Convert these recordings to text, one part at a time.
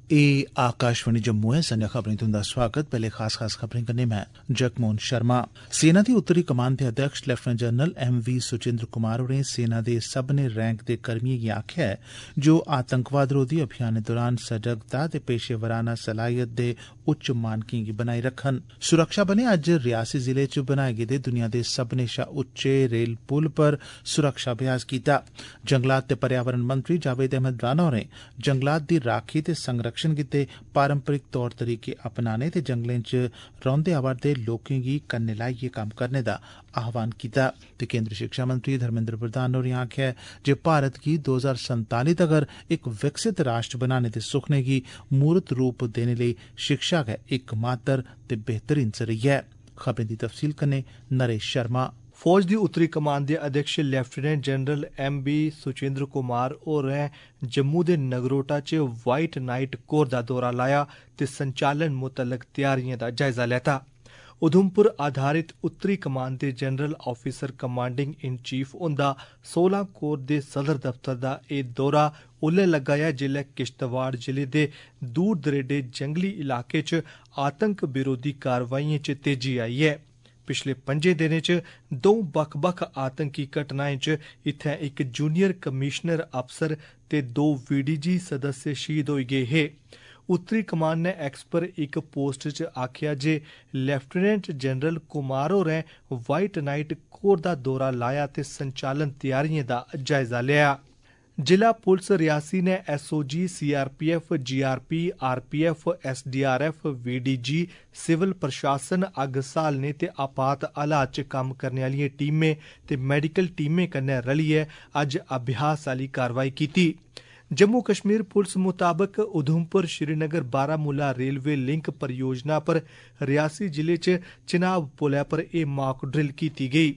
एह् आकाशवाणी जम्मू है। संजा खबरें तुंदा स्वागत। पहले खास खबरें कन्नै मैं जगमोहन शर्मा। सेना दी उत्तरी कमान दे अध्यक्ष lieutenant general MV Suchendra Kumar होरें सेना दे सब्भनें रैंक दे कर्मियें गी आखेआ ऐ जे ओह् आतंकवाद रोधी अभियानें दौरान सजगता ते पेशेवराना सलाहियत दे उच्च मानकें गी बनाई रक्खन। सुरक्षा बलें अज्ज रियासी जिले च बनाए गेदे दुनिया दे सब्भनें शा उच्चे रेल पुल पर सुरक्षा अभ्यास कीता। जंगलात ते पर्यावरण मंत्री जावेद अहमद राणा होरें जंगलात दी राखी ते संरक्षण गित्ते पारंपरिक तौर तरीके अपनाने ते जंगलें च रौंदे आवा'रदे लोकें गी कन्नै लाइयै कम्म करने दा आह्वान कीता। ते केंद्री शिक्षा मंत्री धर्मेंद्र प्रधान होरें आखेआ जे भारत गी 2047 तगर इक विकसित राष्ट्र बनाने दे सुखने गी मूर्त रूप देने लेई शिक्षा गै इकमात्र ते बेहतरीन जरिया ऐ। खबरें दी तफसील कन्नै नरेश शर्मा। फौज दी उत्तरी कमान दे अध्यक्ष lieutenant general MV Suchendra Kumar होरें जम्मू दे नगरोटा च व्हाइट नाइट कोर दा दौरा लाया ते संचालन मुतलक तैयारियें दा जायजा लैता। उधमपुर आधारित उत्तरी कमान दे general officer commanding in chief हुंदा 16 कोर दे सदर दफ्तर दा एह् दौरा उल्ले लग्गा ऐ जेल्लै किश्तवाड़ जिले दे दूर दरेडे जंगली इलाके च आतंक विरोधी कारवाइयें च तेजी आई ऐ। पिछले 5 दिनें च 2 बक्ख-बक्ख आतंकी घटनाएं च इत्थै इक जूनियर कमिश्नर अफसर ते 2 VDG सदस्य शहीद होई गे हे। उत्तरी कमान ने एक्स पर इक पोस्ट च आखेआ जे लेफ्टिनेंट जनरल कुमार होरें व्हाइट नाइट कोर दा दौरा लाया ते संचालन तैयारियें दा जायजा लिया। जिला पुलिस रियासी ने SOG, CRPF, GRP, RPF, SDRF, VDG, civil प्रशासन, अग्ग स्हालने ते आपात हालात च कम्म करने आह्लियें टीमें ते मेडिकल टीमें कन्नै रलियै अज्ज अभ्यास आह्ली कारवाई कीती। जम्मू कश्मीर पुलिस मुताबक उधमपुर श्रीनगर बारामूला रेलवे लिंक परियोजना पर रियासी जिले च चिनाब पुलै पर एह् मॉक ड्रिल कीती गेई।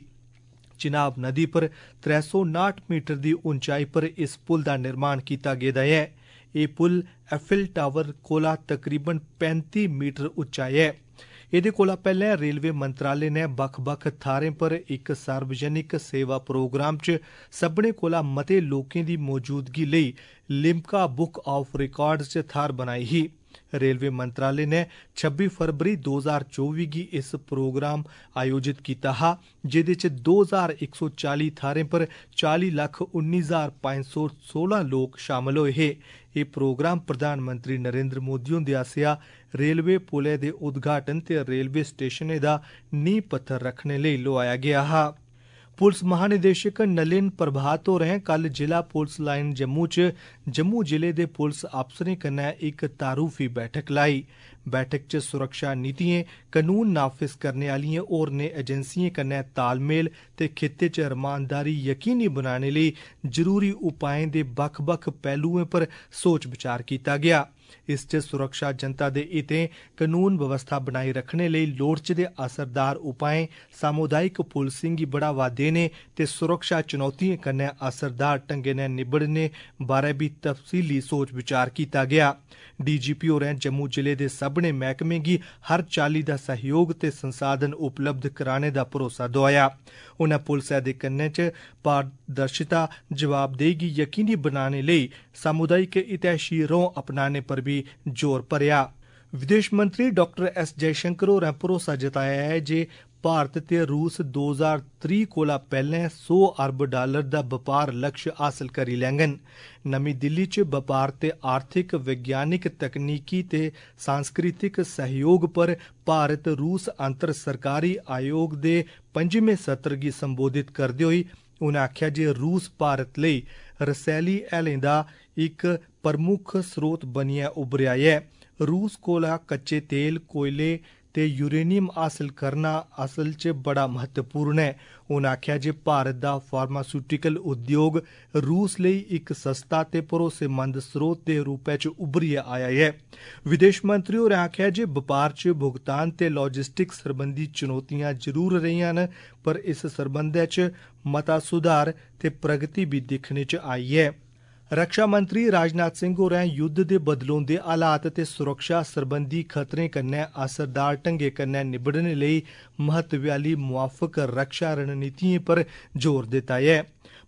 चिनाब नदी पर 359 मीटर दी ऊंचाई पर इस पुल दा निर्माण कीता गेदा ऐ। एह् पुल एफिल टावर कोला तकरीबन 35 मीटर उच्चा ऐ। एह्दे कोला पैह्लें रेलवे मंत्रालय ने बक्ख-बक्ख थाह्रें पर इक सार्वजनिक सेवा प्रोग्राम च सब्भनें कोला मते लोकें दी मौजूदगी लेई लिम्का बुक ऑफ रिकार्ड्स च थाह्र बनाई ही। रेलवे मंत्रालय ने 26 फरवरी 2024 गी इस प्रोग्राम आयोजित कीता हा जेह्दे च 2140 थाह्रें पर 40,19,516 लोक शामल होए हे। एह् प्रोग्राम प्रधानमंत्री नरेंद्र मोदी हुंदे आसेआ रेलवे पुलै दे उद्घाटन ते रेलवे स्टेशनें दा नींह पत्थर रक्खने लेई लोआया गेआ हा। पुलिस महानिदेशक नलिन प्रभात होरें कल जिला पुलिस लाइन जम्मू च जम्मू जिले दे पुलिस अफसरें कन्नै इक तारुफी बैठक लाई। बैठक च सुरक्षा नीतिएं, कनून नाफिज करने आह्लियें होरनें एजेंसियें कन्नै तालमेल ते खित्ते च रमानदारी यकीनी बनाने लेई जरूरी उपाएं दे बक्ख-बक्ख पहलुएं पर सोच विचार कीता गेआ। इस च सुरक्षा जनता दे हितें, कनून व्यवस्था बनाई रखने लेई लोड़चदे असरदार उपाएं, सामुदायिक पुलसिंग गी बढ़ावा देने ते सुरक्षा चुनौतिएं कन्नै असरदार ढंगै नै निबड़ने बारै बी तफसीली सोच विचार कीता गेआ। DGP होरें जम्मू जिले दे सब्भनें मैह्कमें गी हर चाल्ली दा सहयोग ते संसाधन उपलब्ध कराने दा भरोसा दोआया। उनें पुलसै दे कन्नै च पारदर्शिता, जवाबदेही गी यकीनी बनाने लेई सामुदायिक हितैषी रौं अपनाने पर भी जोर भरेआ। विदेश मंत्री डॉक्टर S जयशंकर होरें भरोसा जताया ऐ जे भारत ते रूस 2030 कोला पैह्लें $100 अरब दा बपार लक्ष्य हासल करी लैङन। नमीं दिल्ली च बपार ते आर्थिक, वैज्ञानिक, तकनीकी ते सांस्कृतिक सहयोग पर भारत रूस अंतर सरकारी आयोग दे 5वें सत्र गी संबोधित करदे होई उनें आखेआ जे रूस भारत लेई रसैली हैलें दा इक प्रमुख स्रोत बनियै उभरेआ ऐ। रूस कोला कच्चे तेल, कोयले ते यूरेनियम हासल करना असल च बड़ा महत्वपूर्ण ऐ। उनें आखेआ जे भारत दा फार्मास्यूटिकल उद्योग रूस लेई इक सस्ता ते भरोसेमंद स्रोत दे रूपै च उभरियै आया ऐ। विदेश मंत्री होरें आखेआ जे बपार च भुगतान ते लॉजिस्टिक्स सरबंधी चुनौतियां जरूर रेहियां न पर इस सरबंधै च मता सुधार ते प्रगति भी दिक्खने च आई ऐ। रक्षा मंत्री राजनाथ सिंह होरें युद्ध दे बदलोंदे हालात ते सुरक्षा सरबंधी खतरें कन्नै असरदार ढंगै कन्नै निबड़ने लेई महत्वै आह्ली मुआफक रक्षा रणनीतिएं पर जोर दित्ता ऐ।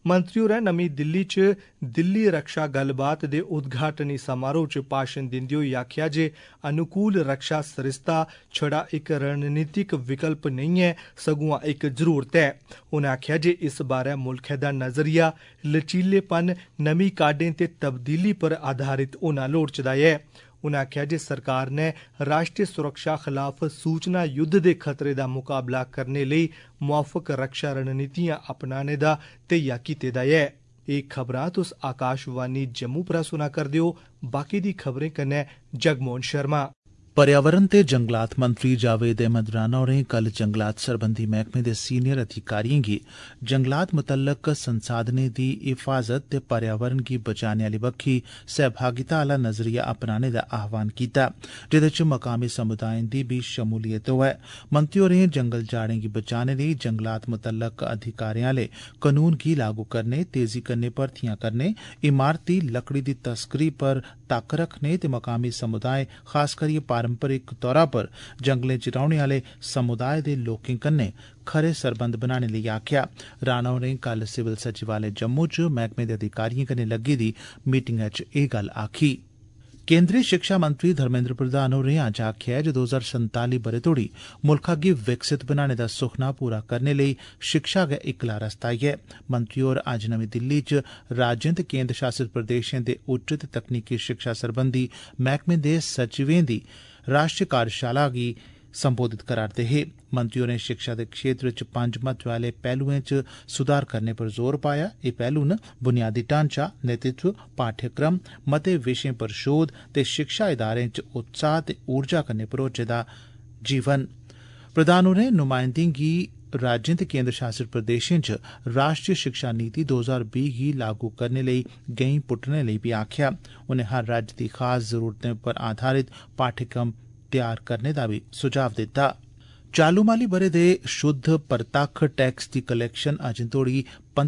मंत्री होरें नमीं दिल्ली च दिल्ली रक्षा गल्लबात दे उद्घाटनी समारोह च भाषण दिंदे होई आखेआ जे अनुकूल रक्षा सरिस्ता छड़ा इक रणनीतिक विकल्प नेईं ऐ सगुआं इक जरूरत ऐ। उनें आखेआ जे इस बारै मुल्खै दा नजरिया लचीलेपन, नमीं काह्डें ते तब्दीली पर आधारित होना लोड़चदा ऐ। उनें आखेआ जे सरकार ने राष्ट्रीय सुरक्षा खिलाफ सूचना युद्ध दे खतरे दा मुकाबला करने लेई मुआफक रक्षा रणनीतियां अपनाने दा धैया कीते दा ऐ। एह् खबरां तुस आकाशवाणी जम्मू परा सुना करदे ओ। बाकी दी खबरें कन्नै जगमोहन शर्मा। पर्यावरण ते जंगलात मंत्री जावेद अहमद राणा होरें कल जंगलात सरबंधी मैह्कमे दे सीनियर अधिकारिएं गी जंगलात मुतल्लक संसाधनें दी हिफाजत ते पर्यावरण गी बचाने आली बक्खी सहभागिता आला नजरिया अपनाने दा आह्वान कीता, जेह्दे च मकामी समुदायें दी बी शमूलियत होऐ। मंत्री होरें जंगल जाड़ें गी बचाने लेई जंगलात मुतल्लक अधिकारें आले कनून गी लागू करने, तेजी कन्नै भर्थियां करने, इमारती लकड़ी दी तस्करी पर तक्क रखने ते मकामी समुदाय खास करियै पारंपरिक तौरा पर जंगलें च रौहने आले समुदाय दे लोकें कन्नै खरे सरबंध बनाने लेई आखेआ। राणा होरें कल सिविल सचिवालय जम्मू च मैह्कमे दे अधिकारिएं कन्नै लग्गी दी मीटिंगै च एह् गल्ल आखी। केंद्री शिक्षा मंत्री धर्मेंद्र प्रधान होरें अज्ज आखेआ जे 2047 ब'रे तोड़ी मुल्खा गी विकसित बनाने दा सुखना पूरा करने लेई शिक्षा गै इक्कला रस्ता ऐ। मंत्री होर अज्ज नमीं दिल्ली च राज्यें ते केंद्र शासित प्रदेशें दे उच्च ते तकनीकी शिक्षा सरबंधी मैह्कमें दे सचिवें दी राष्ट्रीय कार्यशाला गी संबोधित करा'रदे हे। मंत्री होरें शिक्षा दे क्षेत्र च 5 महत्व आले पहलुएं च सुधार करने पर जोर पाया। एह् पहलू न बुनियादी ढांचा, नेतृत्व, पाठ्यक्रम, मते विशें पर शोध ते शिक्षा इदारें च उत्साह ते ऊर्जा कन्नै भरोचे दा जीवन। प्रधान होरें नुमाइंदें गी राज्यें ते केंद्र शासित प्रदेशें च राष्ट्रीय शिक्षा नीति 2020 गी लागू करने लेई गैंई पुट्टने लेई बी आखेआ। उनें हर राज्य दी खास जरूरतें पर आधारित पाठ्यक्रम तैयार करने दा बी सुझाव दित्ता। चालू माली ब'रे दे शुद्ध परतक्ख टैक्स दी कलैक्शन अजें तोड़ी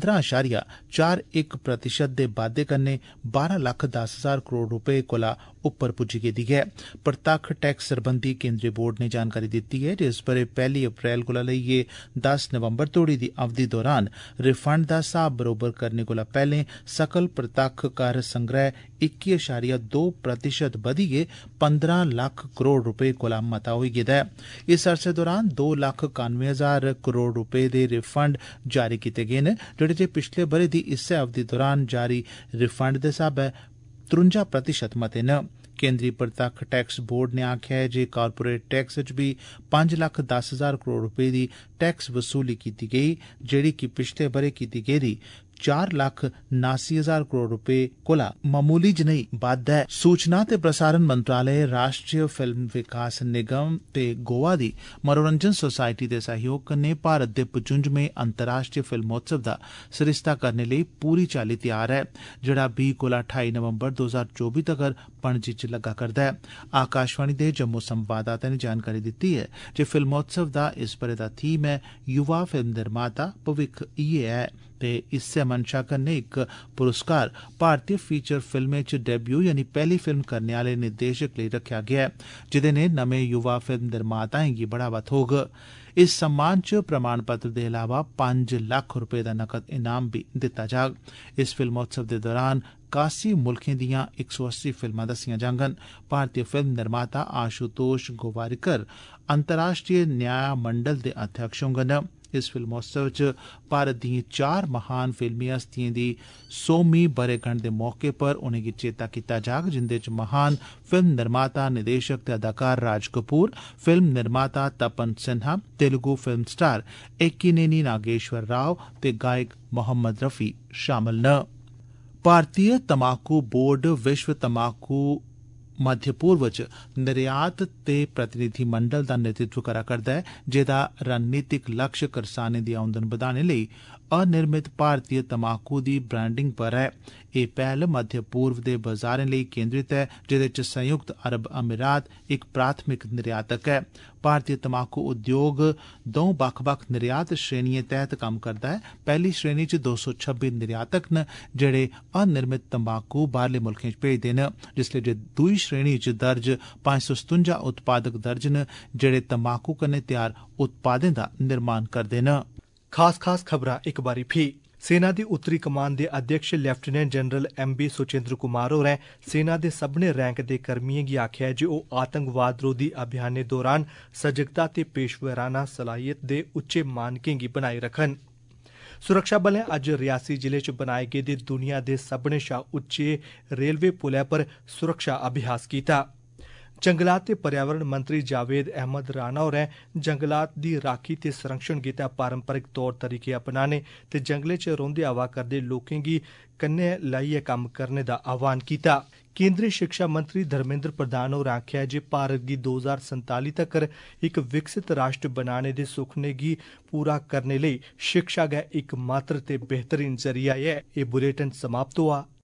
15.41% दे बाद्दे कन्नै 12,10,000 करोड़ रपे कोला उप्पर पुज्जी गेदी ऐ। परतक्ख टैक्स सरबंधी केंद्री बोर्ड ने जानकारी दित्ती ऐ जे इस ब'रे 1 अप्रैल कोला लेइयै 10 नवंबर तोड़ी दी अवधि दौरान रिफंड दा स्हाब बरोबर करने कोला पैह्लें सकल परतक्ख कर संग्रह 21.2% बधियै 15 लक्ख करोड़ रपे कोला मता होई गेदा ऐ। इस अरसे दौरान 2,91,000 करोड़ रपे दे रिफंड जारी कीते गे न, जेह्ड़े जे पिछले ब'रे दी इस्सै अवधि दौरान जारी रिफंड दे स्हाबै 53% मते न। केंद्री परतक्ख टैक्स बोर्ड ने आखेआ है जे कारपोरेट टैक्स च बी 5,10,000 करोड़ रपे दी टैक्स वसूली कीती गेई, जेह्ड़ी कि पिछले ब'रे कीती गेदी 4,79,000 करोड़ रपे कोला मामूली जनेही बद्ध ऐ। सूचना ते प्रसारण मंत्रालय, राष्ट्रीय फिल्म विकास निगम ते गोवा दी मनोरंजन सोसाइटी दे सहयोग कन्नै भारत दे 55वें अंतर्राष्ट्रीय फिल्मोत्सव दा सरिस्ता करने लेई पूरी चाल्ली तैयार ऐ, जेह्ड़ा 20 कोला 28 नवंबर 2024 तगर पणजी च लग्गा करदा ऐ। आकाशवाणी दे जम्मू संवाददाता ने जानकारी दित्ती ऐ जे फिल्मोत्सव दा इस ब'रे दा थीम ऐ युवा फिल्म निर्माता भविक्ख इ'यै ऐ ते इस्सै मंशा कन्नै इक पुरस्कार भारतीय फीचर फिल्में च डेब्यू यानी पैह्ली फिल्म करने आले निर्देशक लेई रखेआ गेआ ऐ, जेह्दे ने नमें युवा फिल्म निर्माताएं गी बढ़ावा थ्होग। इस सम्मान च प्रमाण पत्र दे अलावा 5 लक्ख रपे दा नकद इनाम बी दित्ता जाग। इस फिल्मोत्सव दे दौरान 81 मुल्खें दियां 180 फिल्मां दस्सियां जाङन। भारतीय फिल्म निर्माता आशुतोष गोवारिकर अंतर्राष्ट्रीय न्यायमंडल दे अध्यक्ष होङन। इस फिल्मोत्सव च भारत दिएं 4 महान फिल्मी हस्तियें दी 100वीं ब'रेगंढ दे मौके पर उनेंगी चेता कीता जाग, जिंदे च महान फिल्म निर्माता, निदेशक ते अदाकार राज कपूर, फिल्म निर्माता तपन सिन्हा, तेलुगु फिल्म स्टार एक्कीनेनी नागेश्वर राव ते गायक मोहम्मद रफी शामल न। भारतीय तमाकू बोर्ड विश्व तमाकू मध्य पूर्व च निर्यात ते प्रतिनिधिमंडल दा नेतृत्व करा करदा ऐ, जेह्दा रणनीतिक लक्ष्य करसानें दी औंदन बधाने लेई अनिर्मित भारतीय तमाकू दी ब्रांडिंग पर ऐ। एह् पैह्ल मध्य पूर्व दे बाजारें लेई केंद्रित ऐ, जेह्दे च संयुक्त अरब अमीरात इक प्राथमिक निर्यातक ऐ। भारतीय तमाकू उद्योग 2 बक्ख-बक्ख निर्यात श्रेणियें तैह्त कम्म करदा ऐ। पैह्ली श्रेणी च 226 निर्यातक न, जेह्ड़े अनिर्मित तंबाकू बाह्रले मुल्खें च भेजदे न, जिसलै जे दूई श्रेणी च दर्ज 557 उत्पादक दर्ज न, जेह्ड़े तंबाकू कन्नै त्यार उत्पादें दा निर्माण करदे न। खास खबरां इक बारी फ्ही। सेना दी उत्तरी कमान दे अध्यक्ष lieutenant general MB Suchendra Kumar होरें सेना दे सब्भनें रैंक दे कर्मियें गी आखेआ जे ओह् आतंकवाद रोधी अभियानें दौरान सजगता ते पेशवराना सलाहियत दे उच्चे मानकें गी बनाई रखन। सुरक्षा बलें अज्ज रियासी जिले च बनाए गेदे दुनिया दे सब्भनें शा उच्चे रेलवे पुलै पर सुरक्षा अभ्यास कीता। जंगलात ते पर्यावरण मंत्री जावेद अहमद राणा होरें जंगलात दी राखी ते संरक्षण गितै पारंपरिक तौर तरीके अपनाने ते जंगलें च रौंह्दे आवा करदे लोकें गी कन्नै लाइयै कम्म करने दा आह्वान कीता। केंद्री शिक्षा मंत्री धर्मेंद्र प्रधान होरें आखेआ जे भारत गी 2047 तक्कर इक विकसित राष्ट्र बनाने दे सुखने गी पूरा करने लेई शिक्षा गै इक मात्र ते बेहतरीन जरिया ऐ। एह् बुलेटिन समाप्त होआ।